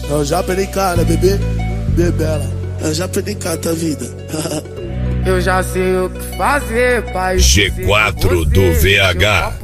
Eu já perdi cara, bebê, bebela. Eu já perdi cara da vida. Eu já sei o que fazer, pai. G4 do VH.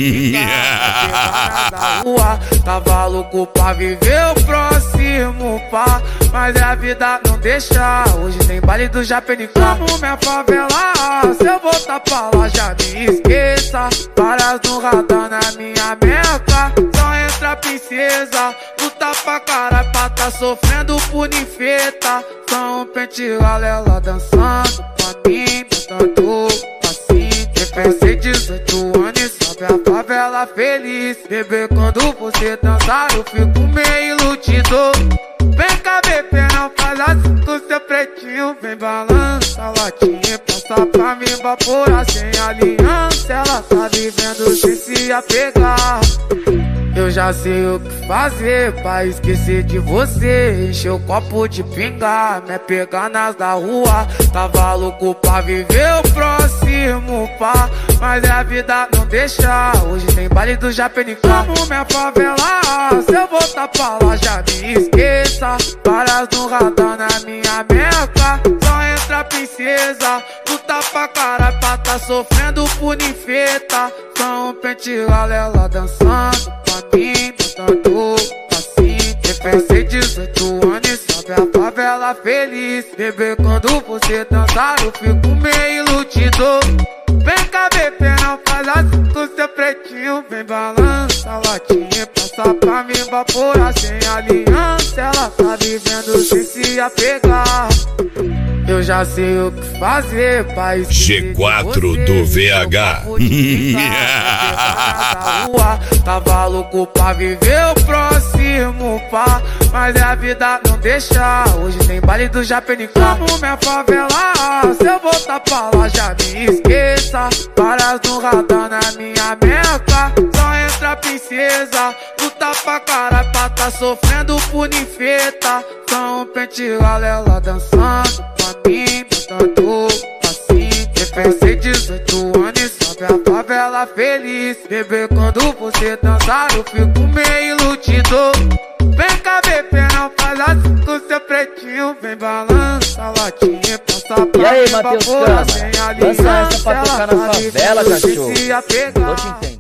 Tava louco pra viver o próximo, pá. Mas a vida não deixa. Hoje tem baile do Japenicá. Como minha favela, se eu voltar pra lá já me esqueça. Várias no radar na minha meca. Só entra princesa. Luta pra caralho pra tá sofrendo por ninfeta. Só um pente galela dançando pra mim, botando assim. Pensei 18 anos e sobe a favela feliz. Bebê, quando você dançar eu fico meio iludido. Vem cá, bebê, não faz assim com seu pretinho. Vem balança a latinha, passa pra mim vaporar sem aliança. Ela tá vivendo sem se apegar. Eu já sei o que fazer pra esquecer de você. Encher o copo de pinga, me pegar nas da rua. Tava louco pra viver o próximo, pá. Mas a vida não deixa. Hoje tem baile do Japenicá. Como minha favela, se eu voltar pra lá já me esqueça. Várias no radar na minha meca. Só entra princesa. Luta pra caralho pra tá sofrendo por ninfeta. Só um pente galela dançando pra mim, botando assim. Pensei 18 anos e sobe a favela feliz. Bebê, quando você dançar eu fico meio iludido. Vem cá, bebê, não faz assim com seu pretinho. Vem balança a latinha, passa pra mim vaporar sem aliança. Ela tá vivendo sem se apegar. Eu já sei o que fazer, pai. G4 do VH. Tava louco pra viver o próximo, pá. Mas a vida não deixa. Hoje tem baile do Japenicá. Como minha favela, se eu voltar pra lá já me esqueça. Várias no radar na minha meca. Só entra princesa. Luta pra caralho pra tá sofrendo por ninfeta. Só um pente galela dançando pra mim, botando assim. Pensei 18 anos e sobe a favela feliz. Bebê, quando você dançar eu fico meio iludido. Vem cá, bebê, não faz assim com seu pretinho. Vem balança a latinha, passa pra mim vaporar sem aliança. Dança essa pra tocar na favela, cachorro. Se apegar.